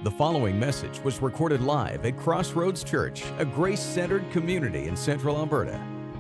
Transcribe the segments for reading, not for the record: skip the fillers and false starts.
The following message was recorded live at Crossroads Church, a grace-centered community in Central Alberta.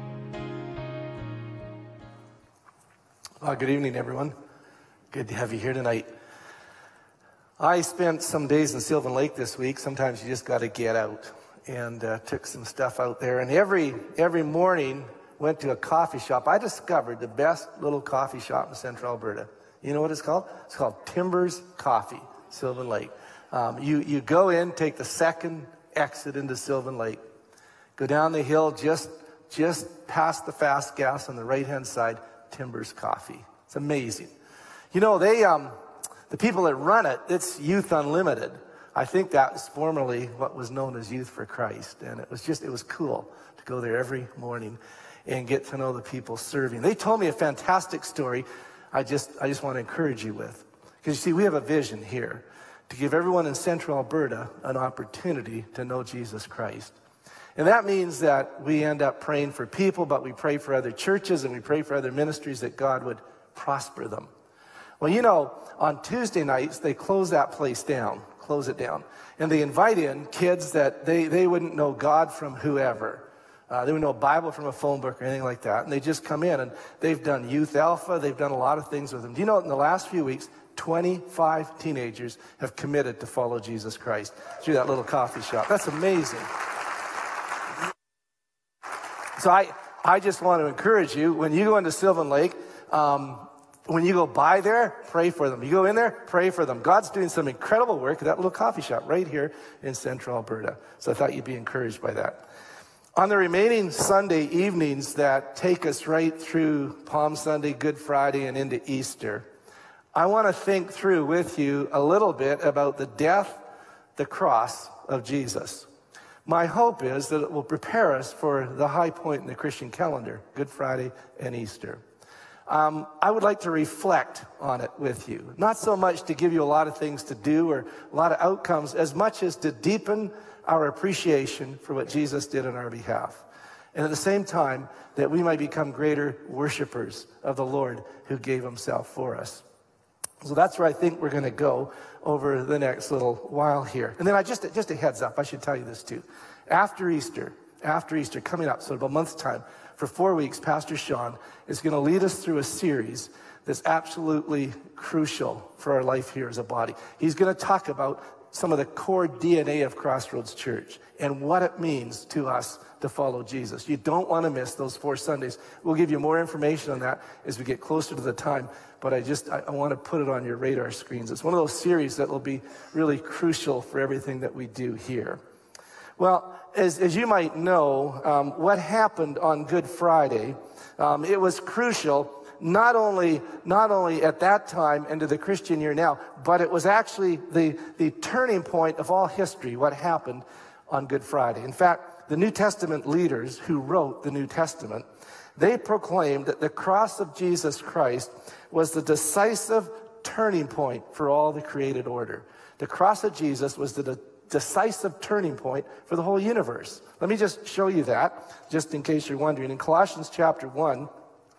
Good evening, everyone. Good to have you here tonight. I spent some days in Sylvan Lake this week. Sometimes you just got to get out, and took some stuff out there. And every morning, went to a coffee shop. I discovered the best little coffee shop in Central Alberta. You know what it's called? It's called Timbers Coffee, Sylvan Lake. You go in, take the second exit into Sylvan Lake, go down the hill just past the fast gas on the right-hand side, Timbers Coffee. It's amazing. You know, the people that run it, it's Youth Unlimited. I think that was formerly what was known as Youth for Christ. And it was cool to go there every morning and get to know the people serving. They told me a fantastic story I just want to encourage you with. Because you see, we have a vision here to give everyone in Central Alberta an opportunity to know Jesus Christ. And that means that we end up praying for people, but we pray for other churches and we pray for other ministries that God would prosper them. Well, you know, on Tuesday nights, they close it down. And they invite in kids that they wouldn't know God from whoever. They wouldn't know a Bible from a phone book or anything like that. And they just come in, and they've done Youth Alpha. They've done a lot of things with them. Do you know, in the last few weeks, 25 teenagers have committed to follow Jesus Christ through that little coffee shop. That's amazing. So I just want to encourage you, when you go into Sylvan Lake, when you go by there, pray for them. You go in there, pray for them. God's doing some incredible work at that little coffee shop right here in Central Alberta. So I thought you'd be encouraged by that. On the remaining Sunday evenings that take us right through Palm Sunday, Good Friday, and into Easter, I want to think through with you a little bit about the death, the cross of Jesus. My hope is that it will prepare us for the high point in the Christian calendar, Good Friday and Easter. I would like to reflect on it with you. Not so much to give you a lot of things to do or a lot of outcomes, as much as to deepen our appreciation for what Jesus did on our behalf. And at the same time, that we might become greater worshipers of the Lord who gave himself for us. So that's where I think we're going to go over the next little while here. And then just a heads up, I should tell you this too. After Easter, coming up, so about a month's time, for 4 weeks, Pastor Sean is going to lead us through a series that's absolutely crucial for our life here as a body. He's going to talk about some of the core DNA of Crossroads Church and what it means to us to follow Jesus. You don't want to miss those 4 Sundays. We'll give you more information on that as we get closer to the time, but I want to put it on your radar screens. It's one of those series that will be really crucial for everything that we do here. Well, as you might know, what happened on Good Friday, it was crucial not only at that time into the Christian year now, but it was actually the turning point of all history, what happened on Good Friday. In fact, the New Testament leaders who wrote the New Testament, they proclaimed that the cross of Jesus Christ was the decisive turning point for all the created order. The cross of Jesus was the decisive turning point for the whole universe. Let me just show you that, just in case you're wondering. In Colossians chapter 1,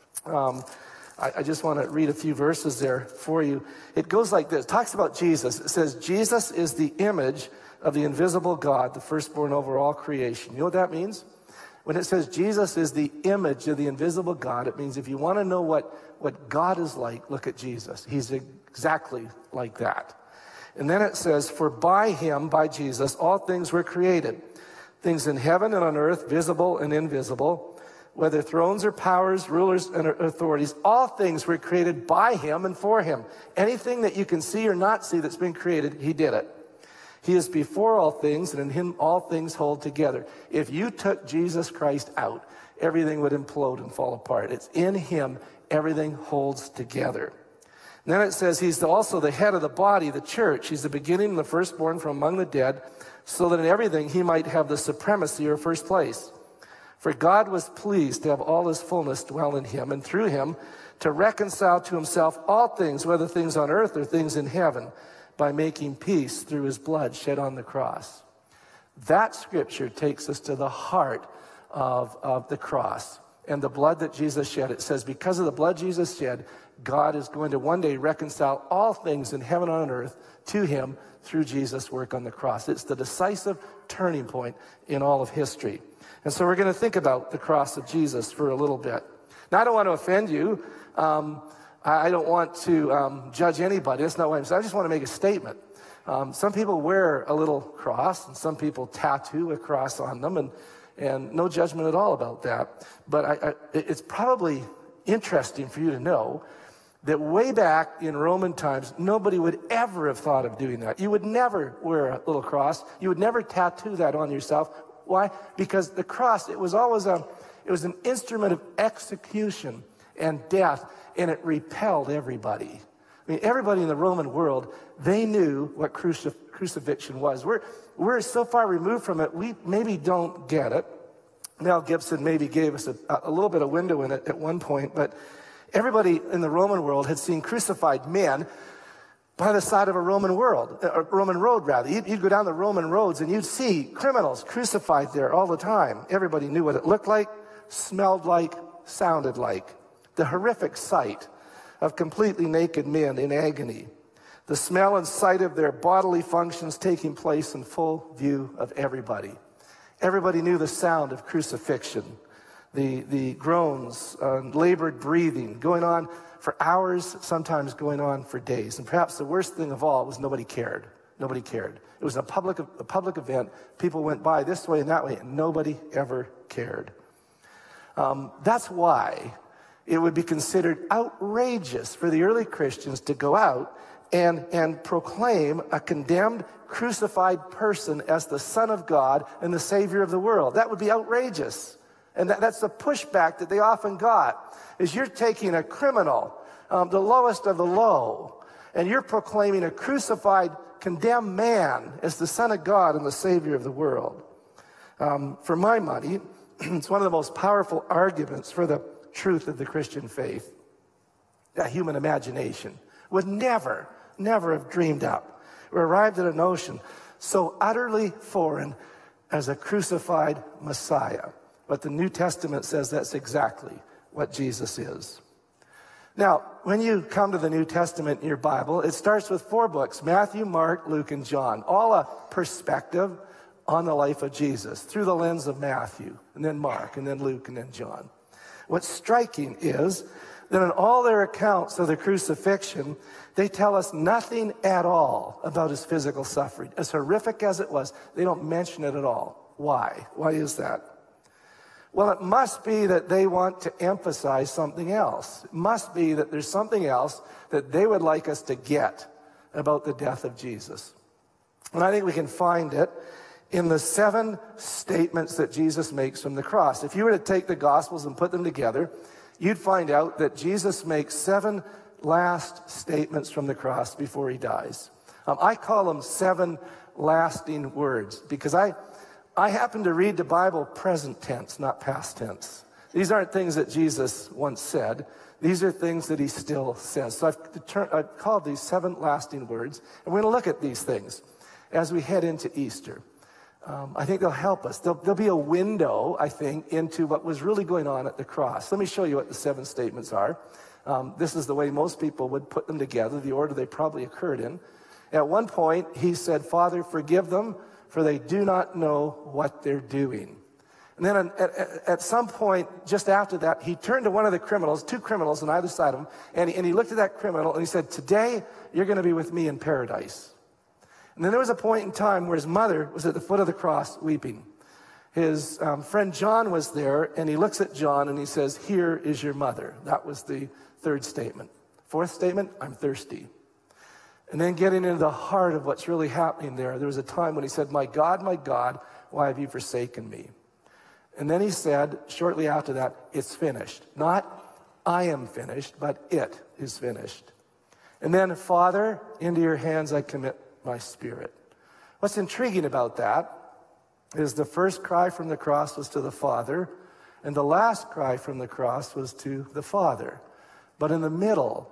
I just want to read a few verses there for you. It goes like this. It talks about Jesus. It says, Jesus is the image of the invisible God, the firstborn over all creation. You know what that means? When it says Jesus is the image of the invisible God, it means if you want to know what God is like, look at Jesus. He's exactly like that. And then it says, for by him, by Jesus, all things were created. Things in heaven and on earth, visible and invisible, whether thrones or powers, rulers and authorities, all things were created by him and for him. Anything that you can see or not see that's been created, he did it. He is before all things, and in him all things hold together. If you took Jesus Christ out, everything would implode and fall apart. It's in him everything holds together. And then it says he's also the head of the body, the church. He's the beginning and the firstborn from among the dead, so that in everything he might have the supremacy or first place. For God was pleased to have all his fullness dwell in him, and through him to reconcile to himself all things, whether things on earth or things in heaven, by making peace through his blood shed on the cross. That scripture takes us to the heart of the cross. and the blood that Jesus shed. It says, because of the blood Jesus shed, God is going to one day reconcile all things in heaven and on earth to him through Jesus' work on the cross. It's the decisive turning point in all of history. And so we're going to think about the cross of Jesus for a little bit. Now, I don't want to offend you. I don't want to judge anybody. That's not what I'm saying. I just want to make a statement. Some people wear a little cross, and some people tattoo a cross on them, and no judgment at all about that. But it's probably interesting for you to know that way back in Roman times, nobody would ever have thought of doing that. You would never wear a little cross. You would never tattoo that on yourself. Why? Because the cross, it was an instrument of execution and death, and it repelled everybody. I mean, everybody in the Roman world, they knew what crucifixion was. We're so far removed from it, we maybe don't get it. Mel Gibson maybe gave us a little bit of window in it at one point, but everybody in the Roman world had seen crucified men by the side of a Roman road rather. You'd go down the Roman roads and you'd see criminals crucified there all the time. Everybody knew what it looked like, smelled like, sounded like. The horrific sight of completely naked men in agony. The smell and sight of their bodily functions taking place in full view of everybody. Everybody knew the sound of crucifixion. The groans, labored breathing, going on for hours, sometimes going on for days. And perhaps the worst thing of all was nobody cared. Nobody cared. It was a public event. People went by this way and that way, and nobody ever cared. That's why it would be considered outrageous for the early Christians to go out and proclaim a condemned, crucified person as the Son of God and the Savior of the world. That would be outrageous. And that's the pushback that they often got, is you're taking a criminal, the lowest of the low, and you're proclaiming a crucified, condemned man as the Son of God and the Savior of the world. For my money, it's one of the most powerful arguments for the truth of the Christian faith. That human imagination would never have dreamed up or arrived at a notion so utterly foreign as a crucified Messiah. But the New Testament says that's exactly what Jesus is. Now, when you come to the New Testament in your Bible, it starts with 4 books, Matthew, Mark, Luke, and John, all a perspective on the life of Jesus through the lens of Matthew, and then Mark, and then Luke, and then John. What's striking is that in all their accounts of the crucifixion, they tell us nothing at all about his physical suffering. As horrific as it was, they don't mention it at all. Why? Why is that? Well, it must be that they want to emphasize something else. It must be that there's something else that they would like us to get about the death of Jesus. And I think we can find it in the 7 statements that Jesus makes from the cross. If you were to take the Gospels and put them together, you'd find out that Jesus makes 7 last statements from the cross before he dies. I call them 7 lasting words because I happen to read the Bible present tense, not past tense. These aren't things that Jesus once said. These are things that he still says. So I've called these 7 lasting words, and we're going to look at these things as we head into Easter. I think they'll help us. There'll be a window, I think, into what was really going on at the cross. Let me show you what the 7 statements are. This is the way most people would put them together, the order they probably occurred in. At one point, he said, Father, forgive them, for they do not know what they're doing. And then at some point, just after that, he turned to one of the criminals, 2 criminals on either side of him, and he looked at that criminal and he said, today, you're going to be with me in paradise. And then there was a point in time where his mother was at the foot of the cross weeping. His friend John was there, and he looks at John and he says, here is your mother. That was the 3rd statement. 4th statement, I'm thirsty. And then getting into the heart of what's really happening there was a time when he said, my God, why have you forsaken me? And then he said, shortly after that, it's finished. Not, I am finished, but it is finished. And then, Father, into your hands I commit my spirit. What's intriguing about that is the first cry from the cross was to the Father, and the last cry from the cross was to the Father. But in the middle,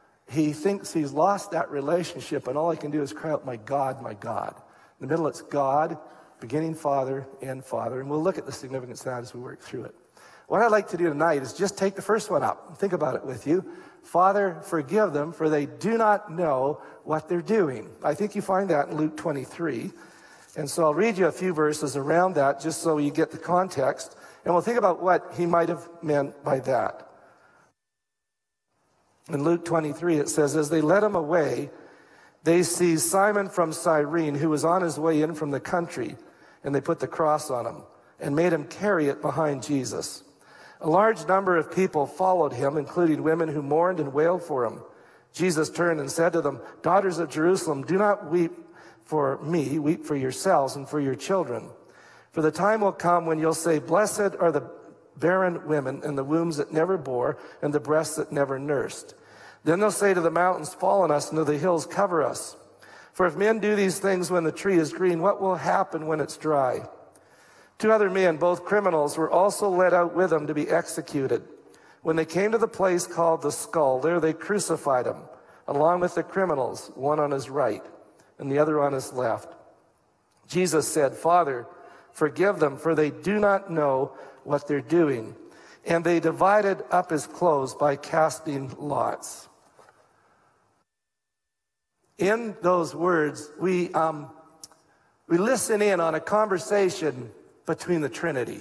he thinks he's lost that relationship, and all he can do is cry out, my God, my God. In the middle, it's God, beginning Father, end Father, and we'll look at the significance of that as we work through it. What I'd like to do tonight is just take the first one up and think about it with you. Father, forgive them, for they do not know what they're doing. I think you find that in Luke 23. And so I'll read you a few verses around that just so you get the context. And we'll think about what he might have meant by that. In Luke 23, it says, as they led him away, they seized Simon from Cyrene, who was on his way in from the country, and they put the cross on him and made him carry it behind Jesus. A large number of people followed him, including women who mourned and wailed for him. Jesus turned and said to them, daughters of Jerusalem, do not weep for me, weep for yourselves and for your children. For the time will come when you'll say, blessed are the barren women and the wombs that never bore and the breasts that never nursed. Then they'll say to the mountains, fall on us, and to the hills, cover us. For if men do these things when the tree is green, what will happen when it's dry? 2 other men, both criminals, were also led out with him to be executed. When they came to the place called the Skull, there they crucified him, along with the criminals, one on his right and the other on his left. Jesus said, Father, forgive them, for they do not know what they're doing. And they divided up his clothes by casting lots. In those words, we listen in on a conversation between the Trinity.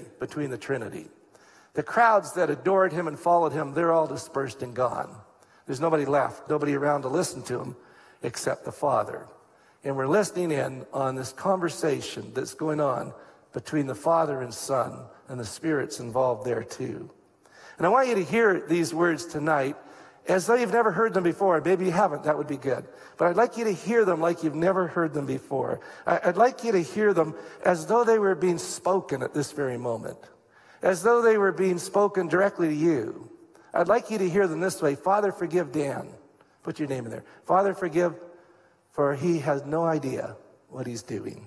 The crowds that adored him and followed him, they're all dispersed and gone. There's nobody left, nobody around to listen to him except the Father. And we're listening in on this conversation that's going on between the Father and Son, and the Spirit's involved there too. And I want you to hear these words tonight as though you've never heard them before. Maybe you haven't, that would be good. But I'd like you to hear them like you've never heard them before. I'd like you to hear them as though they were being spoken at this very moment, as though they were being spoken directly to you. I'd like you to hear them this way. Father, forgive Dan. Put your name in there. Father, forgive, for he has no idea what he's doing.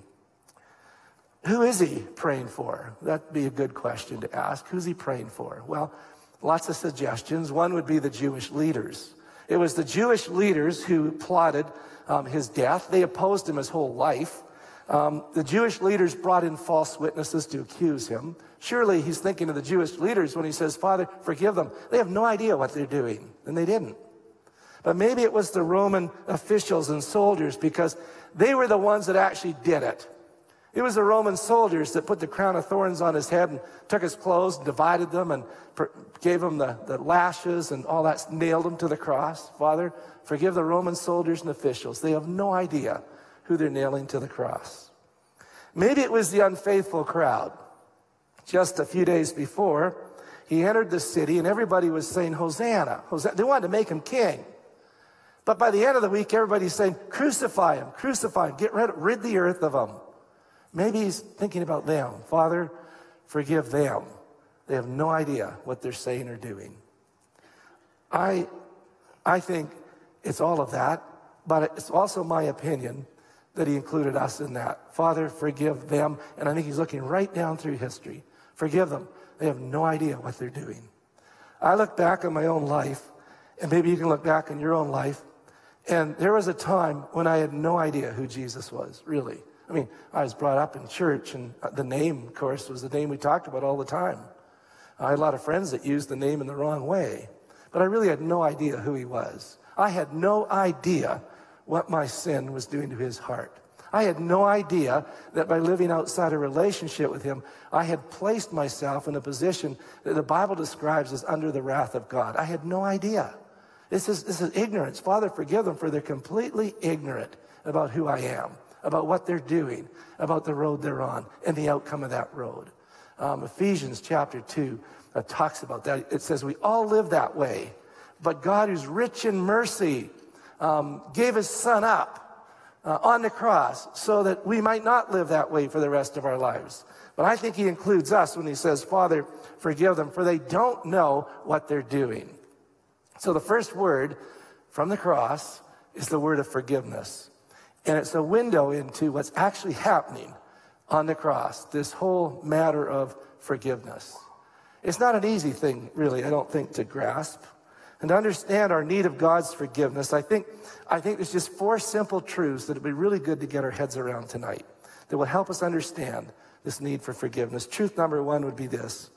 Who is he praying for? That'd be a good question to ask. Who's he praying for? Well, lots of suggestions. One would be the Jewish leaders. It was the Jewish leaders who plotted his death. They opposed him his whole life. The Jewish leaders brought in false witnesses to accuse him. Surely he's thinking of the Jewish leaders when he says, Father, forgive them. They have no idea what they're doing, and they didn't. But maybe it was the Roman officials and soldiers, because they were the ones that actually did it. It was the Roman soldiers that put the crown of thorns on his head and took his clothes and divided them and gave him the lashes and all that, nailed him to the cross. Father, forgive the Roman soldiers and officials. They have no idea who they're nailing to the cross. Maybe it was the unfaithful crowd. Just a few days before, he entered the city and everybody was saying, Hosanna, Hosanna. They wanted to make him king. But by the end of the week, everybody's saying, crucify him, rid the earth of him. Maybe he's thinking about them. Father, forgive them. They have no idea what they're saying or doing. I think it's all of that, but it's also my opinion that he included us in that. Father, forgive them. And I think he's looking right down through history. Forgive them. They have no idea what they're doing. I look back on my own life, and maybe you can look back on your own life, and there was a time when I had no idea who Jesus was, really. I mean, I was brought up in church, and the name, of course, was the name we talked about all the time. I had a lot of friends that used the name in the wrong way, but I really had no idea who he was. I had no idea what my sin was doing to his heart. I had no idea that by living outside a relationship with him, I had placed myself in a position that the Bible describes as under the wrath of God. I had no idea. This is ignorance. Father, forgive them, for they're completely ignorant about who I am, about what they're doing, about the road they're on, and the outcome of that road. Ephesians chapter 2 talks about that. It says we all live that way, but God, who's rich in mercy, gave his son up on the cross so that we might not live that way for the rest of our lives. But I think he includes us when he says, Father, forgive them, for they don't know what they're doing. So the first word from the cross is the word of forgiveness. And it's a window into what's actually happening on the cross, this whole matter of forgiveness. It's not an easy thing, really, I don't think, to grasp. And to understand our need of God's forgiveness, I think there's just 4 simple truths that would be really good to get our heads around tonight that will help us understand this need for forgiveness. Truth number 1 would be this.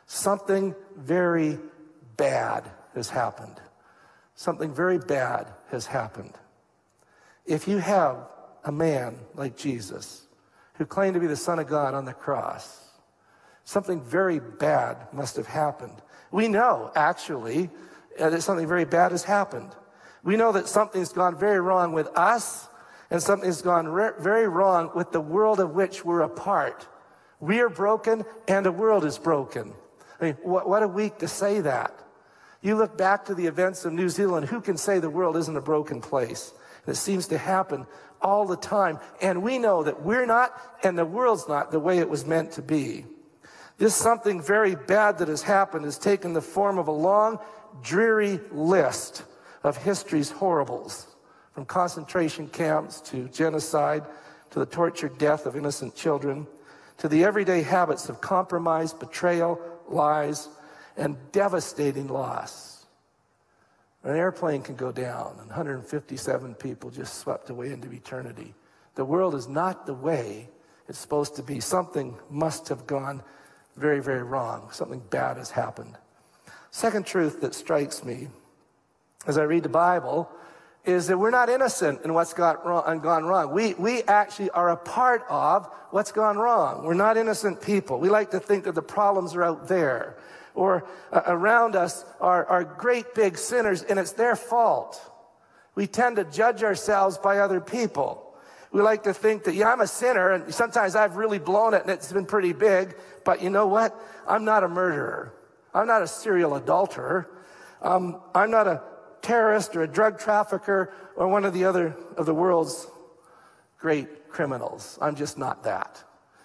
Something very bad has happened. Something very bad has happened. If you have a man like Jesus who claimed to be the Son of God on the cross, something very bad must have happened. We know, actually, that something very bad has happened. We know that something's gone very wrong with us, and something's gone very wrong with the world of which we're a part. We are broken, and the world is broken. I mean, what a week to say that. You look back to the events of New Zealand, who can say the world isn't a broken place? And it seems to happen all the time. And we know that we're not, and the world's not, the way it was meant to be. This something very bad that has happened has taken the form of a long, dreary list of history's horribles, from concentration camps to genocide, to the tortured death of innocent children, to the everyday habits of compromise, betrayal, lies, and devastating loss. An airplane can go down and 157 people just swept away into eternity. The world is not the way it's supposed to be. Something must have gone very, very wrong. Something bad has happened. Second truth that strikes me as I read the Bible is that we're not innocent in what's gone wrong. We actually are a part of what's gone wrong. We're not innocent people. We like to think that the problems are out there, or around us are great big sinners, and it's their fault. We tend to judge ourselves by other people. We like to think that, yeah, I'm a sinner, and sometimes I've really blown it, and it's been pretty big, but you know what? I'm not a murderer. I'm not a serial adulterer. I'm not a terrorist or a drug trafficker or one of the other of the world's great criminals. I'm just not that.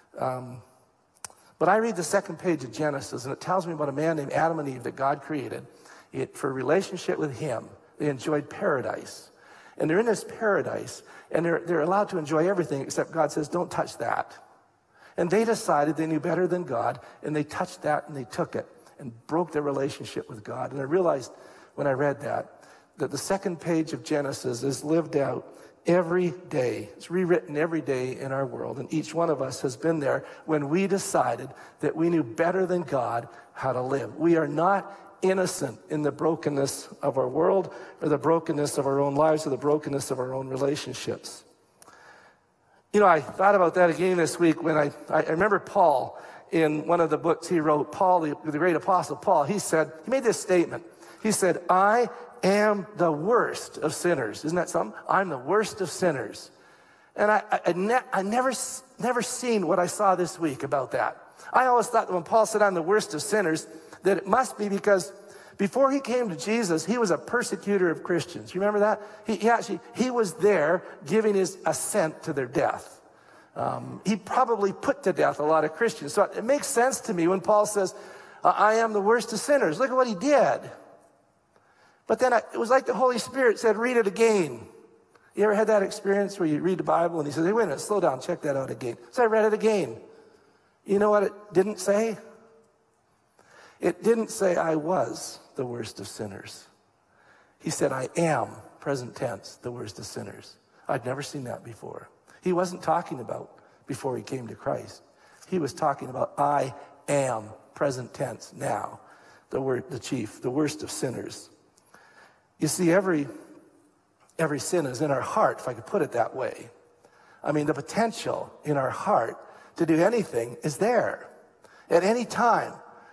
But I read the second page of Genesis, and it tells me about a man named Adam and Eve that God created for a relationship with him. They enjoyed paradise. And they're in this paradise, and they're allowed to enjoy everything, except God says, don't touch that. And they decided they knew better than God, and they touched that, and they took it, and broke their relationship with God. And I realized when I read that the second page of Genesis is lived out every day. It's rewritten every day in our world, and each one of us has been there when we decided that we knew better than God how to live. We are not innocent in the brokenness of our world, or the brokenness of our own lives, or the brokenness of our own relationships. You know, I thought about that again this week when I remember Paul, in one of the books he wrote, Paul, the great apostle Paul, he made this statement. He said, I am the worst of sinners. Isn't that something? I'm the worst of sinners. And I never seen what I saw this week about that. I always thought that when Paul said I'm the worst of sinners, that it must be because before he came to Jesus, he was a persecutor of Christians. You remember that? He was there giving his assent to their death. He probably put to death a lot of Christians. So it makes sense to me when Paul says, I am the worst of sinners. Look at what he did. But then it was like the Holy Spirit said, read it again. You ever had that experience where you read the Bible and he says, hey, wait a minute, slow down, check that out again. So I read it again. You know what it didn't say? It didn't say I was the worst of sinners. He said I am, present tense, the worst of sinners. I'd never seen that before. He wasn't talking about before he came to Christ. He was talking about I am, present tense, now, the worst of sinners. You see, every sin is in our heart, if I could put it that way. I mean, the potential in our heart to do anything is there. At any time,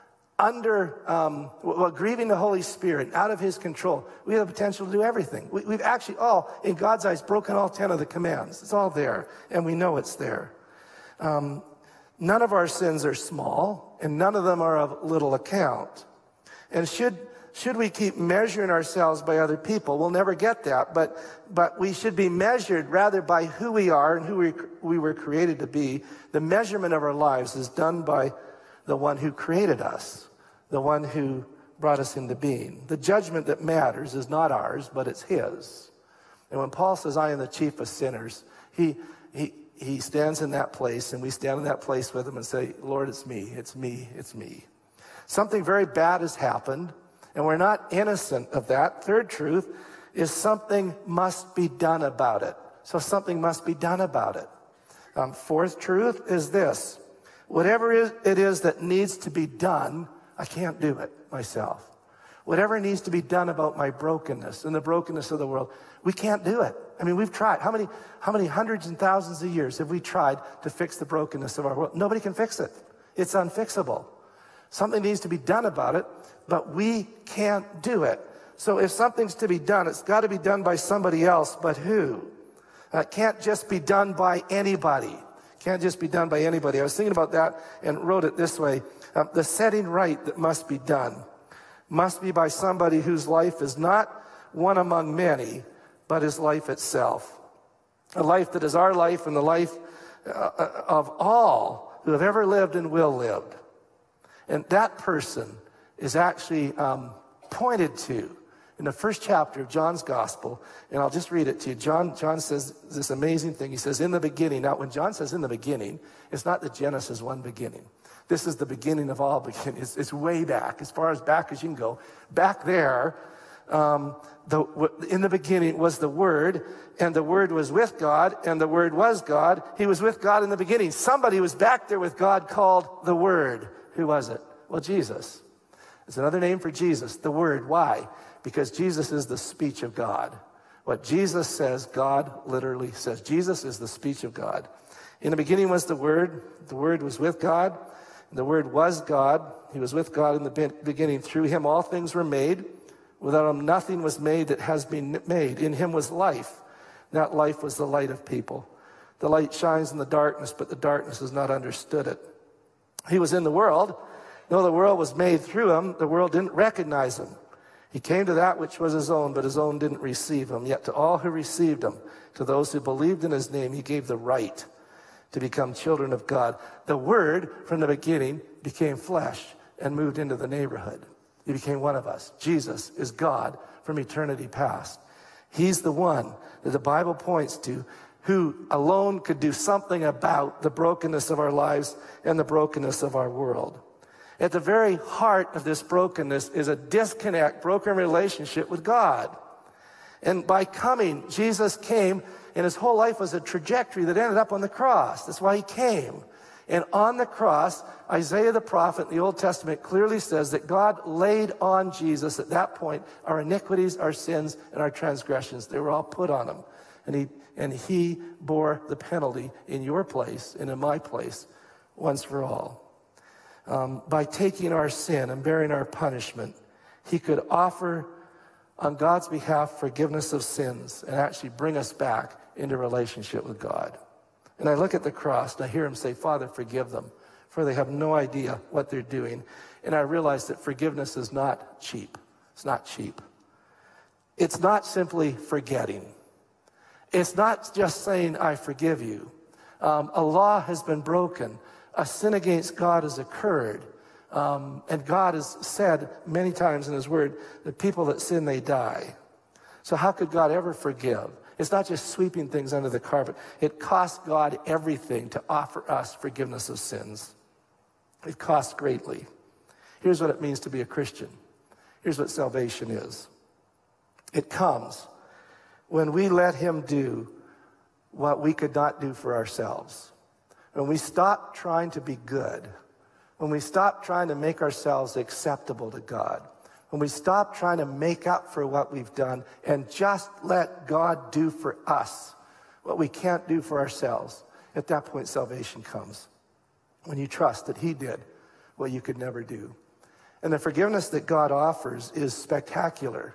grieving the Holy Spirit, out of his control, we have the potential to do everything. We've actually all, in God's eyes, broken all 10 of the commands. It's all there, and we know it's there. None of our sins are small, and none of them are of little account. And should we keep measuring ourselves by other people? We'll never get that, but we should be measured rather by who we are and who we were created to be. The measurement of our lives is done by the one who created us, the one who brought us into being. The judgment that matters is not ours, but it's his. And when Paul says, I am the chief of sinners, he stands in that place, and we stand in that place with him and say, Lord, it's me, it's me, it's me. Something very bad has happened, and we're not innocent of that. Third truth is something must be done about it. So something must be done about it. Fourth truth is this. Whatever it is that needs to be done I can't do it myself. Whatever needs to be done about my brokenness and the brokenness of the world, we can't do it. I mean, we've tried. How many hundreds and thousands of years have we tried to fix the brokenness of our world? Nobody can fix it. It's unfixable. Something needs to be done about it, but we can't do it. So if something's to be done, it's got to be done by somebody else, but who? It can't just be done by anybody. Can't just be done by anybody. I was thinking about that and wrote it this way. The setting right that must be done must be by somebody whose life is not one among many, but his life itself. A life that is our life and the life of all who have ever lived and will live. And that person is actually pointed to in the first chapter of John's Gospel. And I'll just read it to you. John says this amazing thing. He says, in the beginning. Now, when John says in the beginning, it's not the Genesis 1 beginning. This is the beginning of all beginnings. It's way back, as far as back as you can go. Back there, in the beginning was the Word, and the Word was with God, and the Word was God. He was with God in the beginning. Somebody was back there with God called the Word. Who was it? Well, Jesus. It's another name for Jesus, the Word. Why? Because Jesus is the speech of God. What Jesus says, God literally says. Jesus is the speech of God. In the beginning was the Word. The Word was with God. The Word was God. He was with God in the beginning. Through him all things were made. Without him nothing was made that has been made. In him was life. That life was the light of people. The light shines in the darkness, but the darkness has not understood it. He was in the world. Though the world was made through him, the world didn't recognize him. He came to that which was his own, but his own didn't receive him. Yet to all who received him, to those who believed in his name, he gave the right to become children of God. The Word from the beginning became flesh and moved into the neighborhood. He became one of us. Jesus is God from eternity past. He's the one that the Bible points to who alone could do something about the brokenness of our lives and the brokenness of our world. At the very heart of this brokenness is a disconnect, broken relationship with God. And by coming, Jesus came, and his whole life was a trajectory that ended up on the cross. That's why he came. And on the cross, Isaiah the prophet in the Old Testament clearly says that God laid on Jesus at that point our iniquities, our sins, and our transgressions. They were all put on him. And he bore the penalty in your place and in my place once for all. By taking our sin and bearing our punishment, he could offer on God's behalf forgiveness of sins and actually bring us back into relationship with God. And I look at the cross and I hear him say, Father, forgive them, for they have no idea what they're doing. And I realize that forgiveness is not cheap. It's not cheap. It's not simply forgetting. It's not just saying, I forgive you. A law has been broken. A sin against God has occurred. And God has said many times in his word that people that sin, they die. So how could God ever forgive? It's not just sweeping things under the carpet. It costs God everything to offer us forgiveness of sins. It costs greatly. Here's what it means to be a Christian. Here's what salvation is. It comes when we let him do what we could not do for ourselves. When we stop trying to be good. When we stop trying to make ourselves acceptable to God. When we stop trying to make up for what we've done and just let God do for us what we can't do for ourselves. At that point, salvation comes. When you trust that he did what you could never do. And the forgiveness that God offers is spectacular.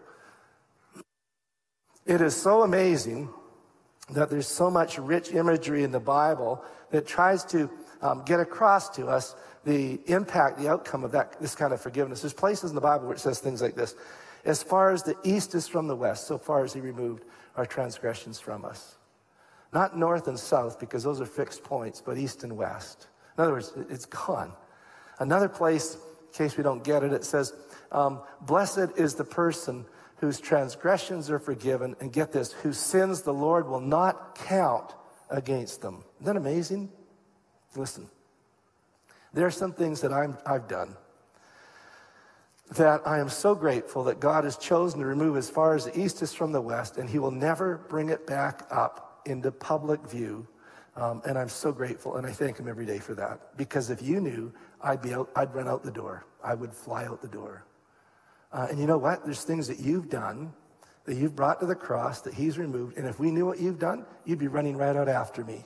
It is so amazing that there's so much rich imagery in the Bible that tries to get across to us the impact, the outcome of this kind of forgiveness. There's places in the Bible where it says things like this. As far as the east is from the west, so far as he removed our transgressions from us. Not north and south, because those are fixed points, but east and west. In other words, it's gone. Another place, in case we don't get it, it says, blessed is the person whose transgressions are forgiven, and get this, whose sins the Lord will not count against them. Isn't that amazing? Listen, there are some things that I've done that I am so grateful that God has chosen to remove as far as the east is from the west, and he will never bring it back up into public view. And I'm so grateful, and I thank him every day for that. Because if you knew, I'd run out the door. I would fly out the door. And you know what? There's things that you've done, that you've brought to the cross, that he's removed. And if we knew what you've done, you'd be running right out after me.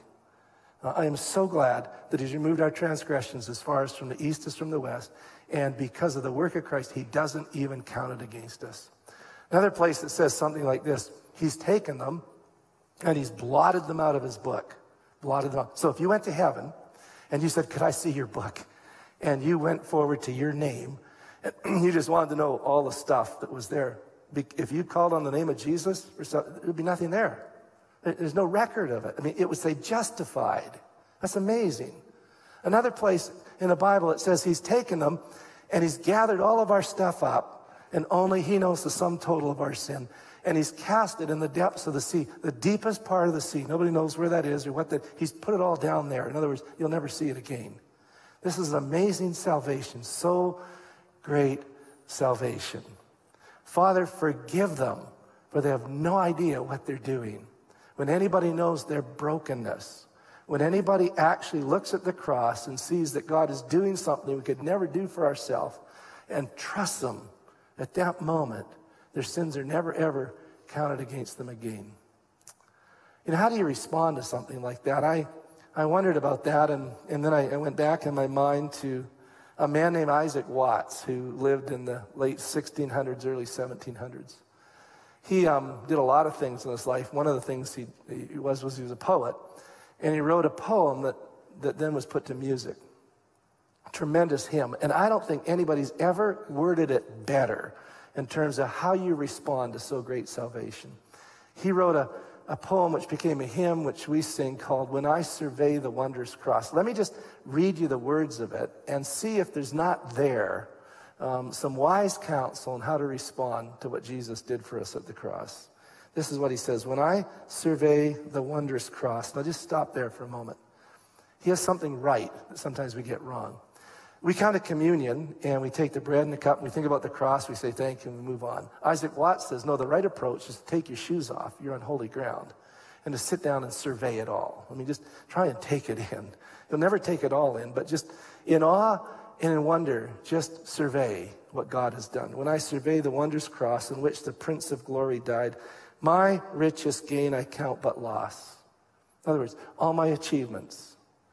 I am so glad that he's removed our transgressions as far as from the east as from the west. And because of the work of Christ, he doesn't even count it against us. Another place that says something like this, he's taken them and he's blotted them out of his book. Blotted them out. So if you went to heaven and you said, could I see your book? And you went forward to your name, and you just wanted to know all the stuff that was there. If you called on the name of Jesus, there would be nothing there. There's no record of it. I mean, it would say justified. That's amazing. Another place in the Bible, it says he's taken them and he's gathered all of our stuff up, and only he knows the sum total of our sin. And he's cast it in the depths of the sea, the deepest part of the sea. Nobody knows where that is or what that, he's put it all down there. In other words, you'll never see it again. This is an amazing salvation, so great salvation. Father, forgive them, for they have no idea what they're doing. When anybody knows their brokenness, when anybody actually looks at the cross and sees that God is doing something we could never do for ourselves and trusts them, at that moment, their sins are never, ever counted against them again. You know, how do you respond to something like that? I wondered about that, and then I went back in my mind to a man named Isaac Watts, who lived in the late 1600s, early 1700s. He did a lot of things in his life. One of the things he was a poet, and he wrote a poem that then was put to music. Tremendous hymn. And I don't think anybody's ever worded it better in terms of how you respond to so great salvation. He wrote a poem which became a hymn which we sing called When I Survey the Wondrous Cross. Let me just read you the words of it and see if there's not there some wise counsel on how to respond to what Jesus did for us at the cross. This is what he says, when I survey the wondrous cross. Now just stop there for a moment. He has something right that sometimes we get wrong. We come to communion and we take the bread and the cup and we think about the cross, we say thank you and we move on. Isaac Watts says, no, the right approach is to take your shoes off, you're on holy ground, and to sit down and survey it all. I mean, just try and take it in. You'll never take it all in, but just in awe and in wonder, just survey what God has done. When I survey the wondrous cross in which the Prince of Glory died, my richest gain I count but loss. In other words, all my achievements,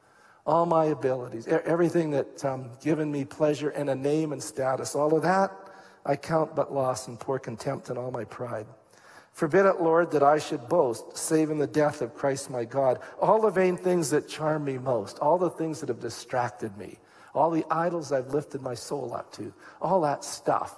all my abilities, everything that's given me pleasure and a name and status, all of that I count but loss and pour contempt in all my pride. Forbid it, Lord, that I should boast, save in the death of Christ my God, all the vain things that charm me most, all the things that have distracted me, all the idols I've lifted my soul up to, all that stuff,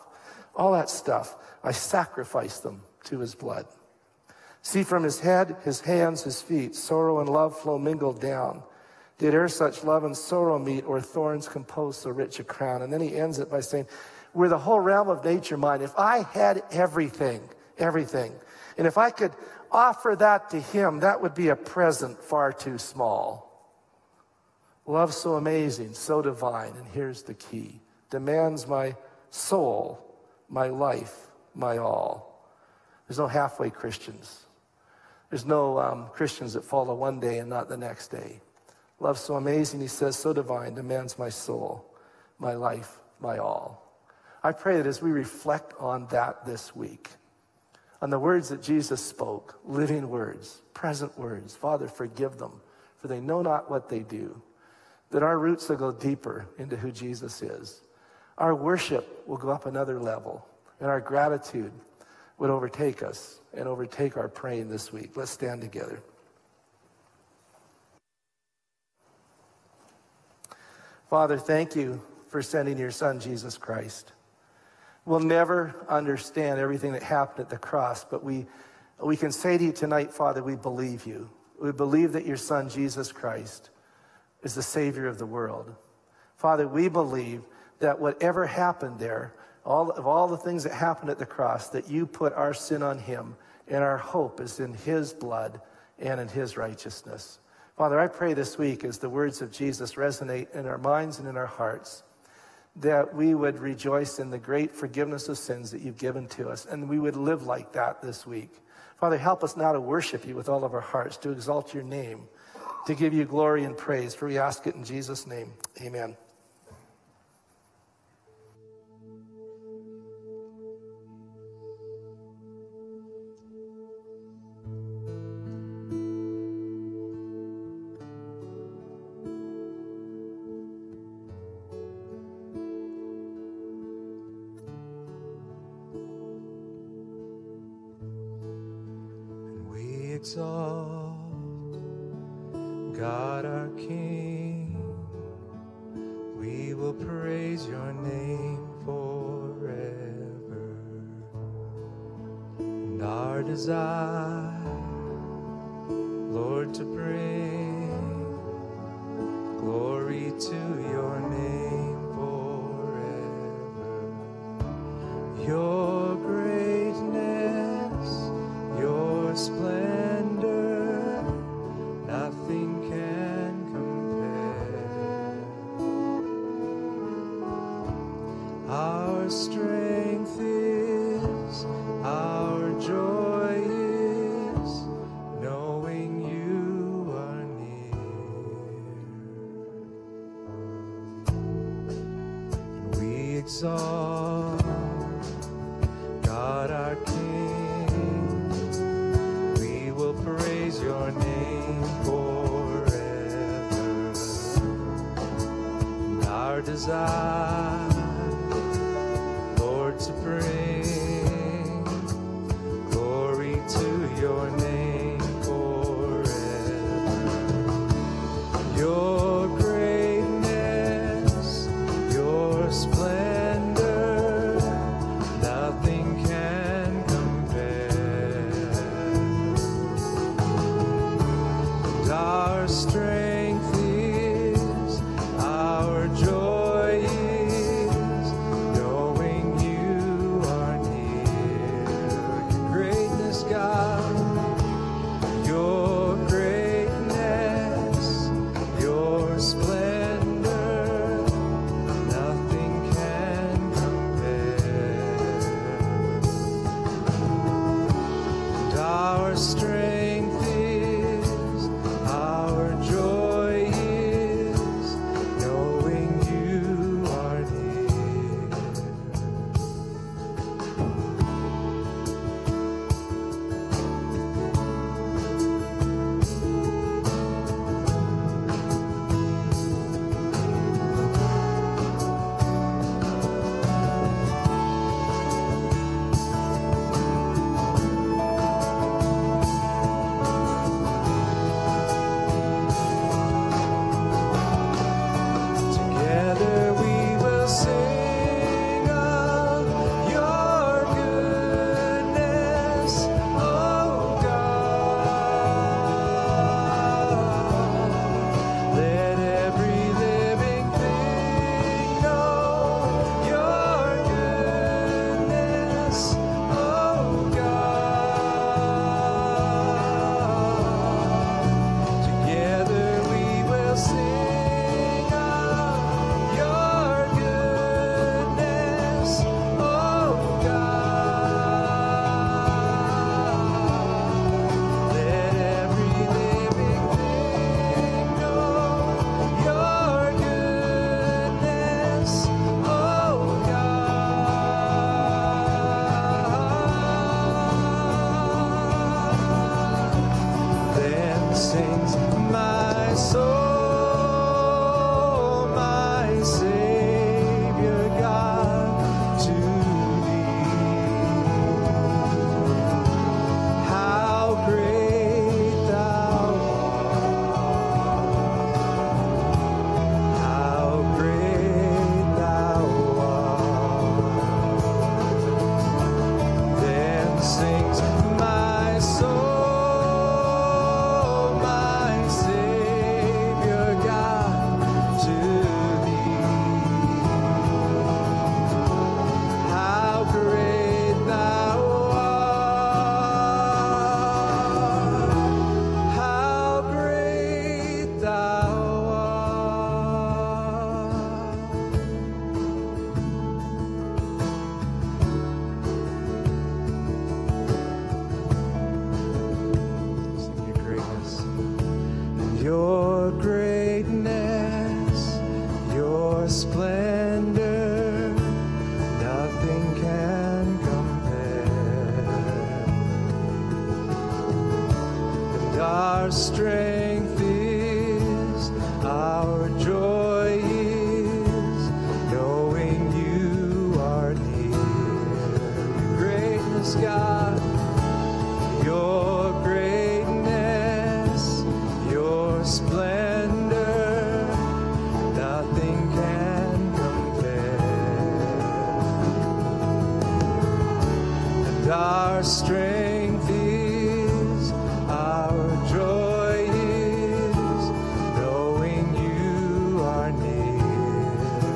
I sacrifice them to his blood. See, from his head, his hands, his feet, sorrow and love flow mingled down. Did e'er such love and sorrow meet, or thorns compose so rich a crown? And then he ends it by saying, were the whole realm of nature mine, if I had everything, and if I could offer that to him, that would be a present far too small. Love so amazing, so divine, and here's the key, demands my soul, my life, my all. There's no halfway Christians. There's no Christians that follow one day and not the next day. Love so amazing, he says, so divine, demands my soul, my life, my all. I pray that as we reflect on that this week, on the words that Jesus spoke, living words, present words, Father, forgive them, for they know not what they do, that our roots will go deeper into who Jesus is. Our worship will go up another level, and our gratitude would overtake us and overtake our praying this week. Let's stand together. Father, thank you for sending your son, Jesus Christ. We'll never understand everything that happened at the cross, but we can say to you tonight, Father, we believe you. We believe that your son, Jesus Christ, is the Savior of the world. Father, we believe that whatever happened there, all the things that happened at the cross, that you put our sin on him, and our hope is in his blood and in his righteousness. Father, I pray this week as the words of Jesus resonate in our minds and in our hearts, that we would rejoice in the great forgiveness of sins that you've given to us, and we would live like that this week. Father, help us now to worship you with all of our hearts, to exalt your name, to give you glory and praise, for we ask it in Jesus' name. Amen. exalt God our King. We will praise your name forever. And our desire, Lord, to bring glory to your name forever. Your greatness, your splendor, nothing can compare. Our strength is, our joy is, knowing you are near. We exalt God our King. We will praise your name forever. And our desire, Lord, to bring glory to your name forever. Your greatness, your splendor, nothing can compare. And our strength is, our joy is, our strength is, our joy is, knowing you are near.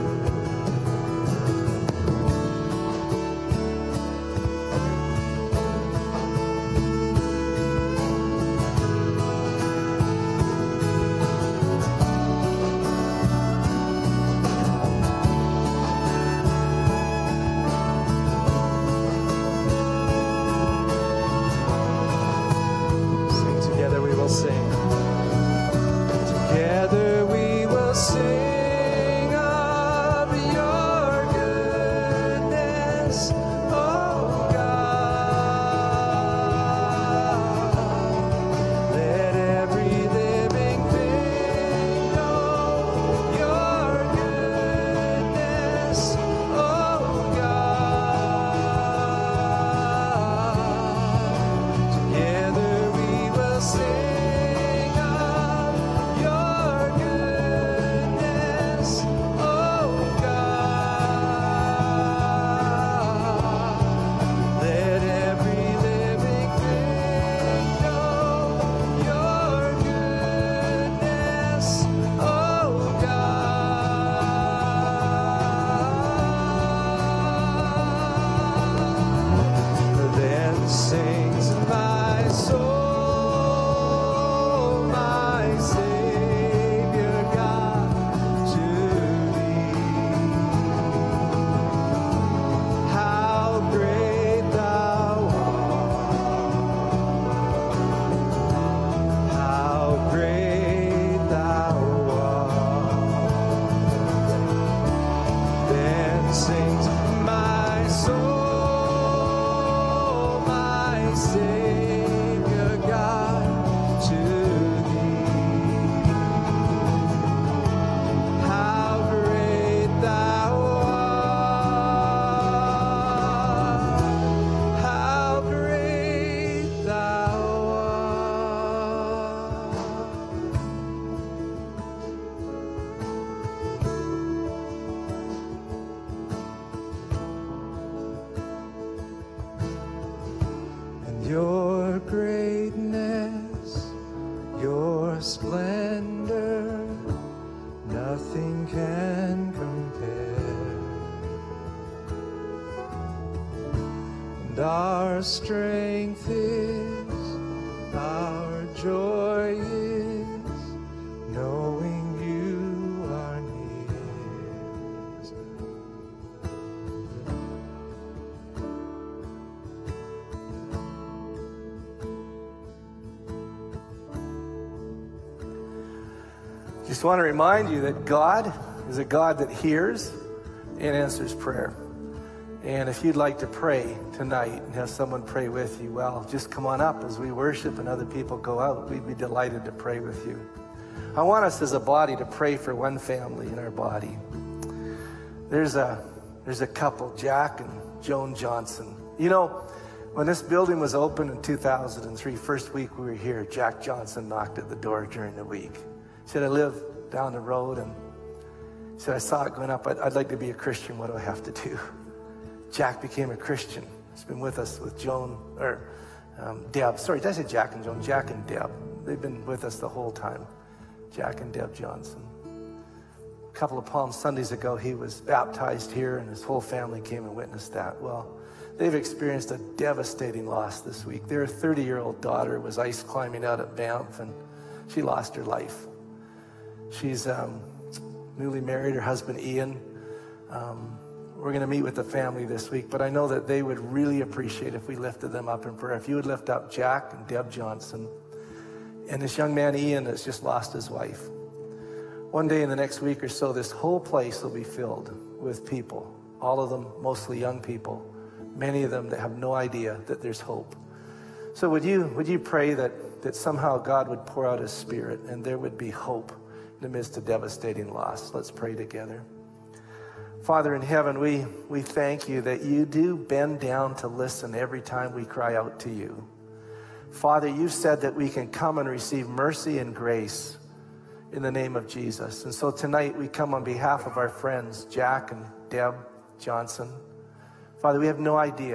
Your greatness, your splendor, nothing can compare. And our strength is, our joy is, knowing you are near. Just want to remind you that God is a God that hears and answers prayer. And if you'd like to pray tonight and have someone pray with you, well, just come on up as we worship and other people go out. We'd be delighted to pray with you. I want us as a body to pray for one family in our body. There's a couple, Jack and Joan Johnson. You know, when this building was opened in 2003, first week we were here, Jack Johnson knocked at the door during the week. He said, I live down the road, and he said, I saw it going up. I'd like to be a Christian. What do I have to do? Jack became a Christian. He's been with us with Deb. Sorry, did I say Jack and Joan? Jack and Deb. They've been with us the whole time. Jack and Deb Johnson. A couple of Palm Sundays ago, he was baptized here, and his whole family came and witnessed that. Well, they've experienced a devastating loss this week. Their 30-year-old daughter was ice climbing out at Banff, and she lost her life. She's newly married, her husband Ian. We're going to meet with the family this week, but I know that they would really appreciate if we lifted them up in prayer. If you would lift up Jack and Deb Johnson and this young man Ian that's just lost his wife. One day in the next week or so, this whole place will be filled with people, all of them mostly young people, many of them that have no idea that there's hope. So would you pray that somehow God would pour out his Spirit and there would be hope in the midst of devastating loss? Let's pray together. Father in heaven, we thank you that you do bend down to listen every time we cry out to you. Father, you said that we can come and receive mercy and grace in the name of Jesus. And so tonight we come on behalf of our friends, Jack and Deb Johnson. Father, we have no idea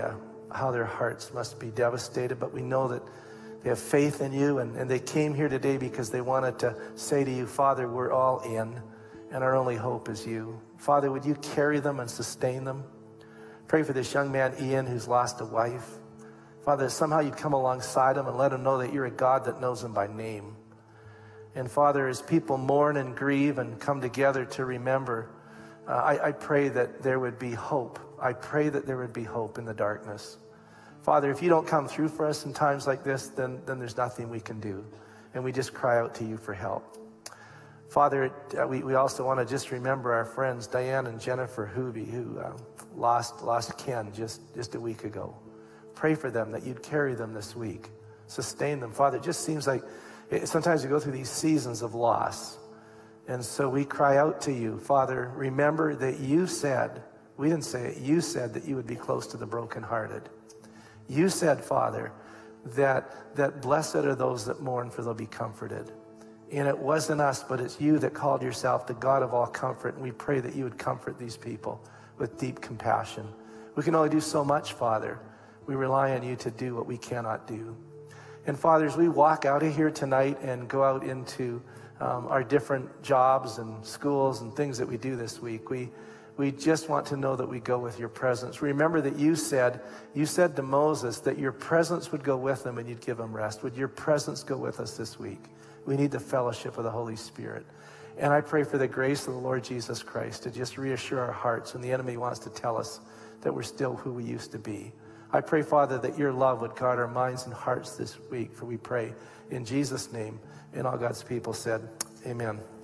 how their hearts must be devastated, but we know that they have faith in you, and they came here today because they wanted to say to you, Father, we're all in, and our only hope is you. Father, would you carry them and sustain them? Pray for this young man, Ian, who's lost a wife. Father, that somehow you'd come alongside him and let him know that you're a God that knows him by name. And Father, as people mourn and grieve and come together to remember, I pray that there would be hope. I pray that there would be hope in the darkness. Father, if you don't come through for us in times like this, then there's nothing we can do. And we just cry out to you for help. Father, we also want to just remember our friends, Diane and Jennifer Hoovey, who lost Ken just a week ago. Pray for them, that you'd carry them this week. Sustain them. Father, it just seems like sometimes we go through these seasons of loss. And so we cry out to you, Father, remember that you said, we didn't say it, you said that you would be close to the brokenhearted. You said, Father, that blessed are those that mourn, for they'll be comforted. And it wasn't us, but it's you that called yourself the God of all comfort. And we pray that you would comfort these people with deep compassion. We can only do so much, Father. We rely on you to do what we cannot do. And Father, as we walk out of here tonight and go out into our different jobs and schools and things that we do this week, we just want to know that we go with your presence. Remember that you said to Moses that your presence would go with them and you'd give them rest. Would your presence go with us this week? We need the fellowship of the Holy Spirit. And I pray for the grace of the Lord Jesus Christ to just reassure our hearts when the enemy wants to tell us that we're still who we used to be. I pray, Father, that your love would guard our minds and hearts this week, for we pray in Jesus' name. And all God's people said, amen.